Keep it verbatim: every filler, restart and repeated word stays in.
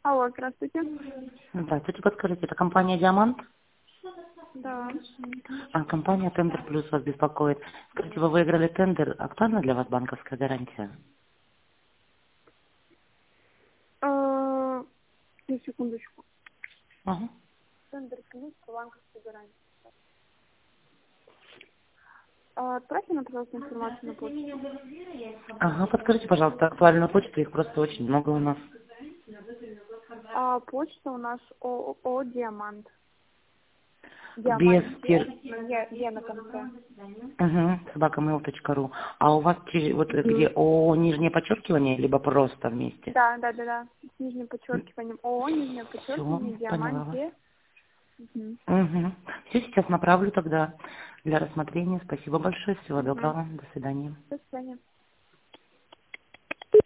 Алло, здравствуйте. Здравствуйте, подскажите, это компания «Диамант»? Да. А, компания «Тендер Плюс» вас беспокоит. Скажите, вы выиграли тендер, актуальна для вас банковская гарантия? Э, две секундочку. Ага. Тендер плюс по банковской гарантии. А, Отправьте нам, пожалуйста, информацию на почту. Ага, подскажите, пожалуйста, актуальную почту, их просто очень много у нас. А почта у нас ООО «Диамант». Без Диаманте, тир... но не, не на конце. Угу, собака мейл точка ру. А у вас через- вот где ООО нижнее подчеркивание, либо просто вместе? Да, да, да, да. С нижним подчеркиванием ООО, нижнее Все, подчеркивание, поняла вас. «Диаманте». Мгм. Угу. Все, сейчас направлю тогда для рассмотрения. Спасибо большое, всего Мгм. доброго, до свидания. До свидания.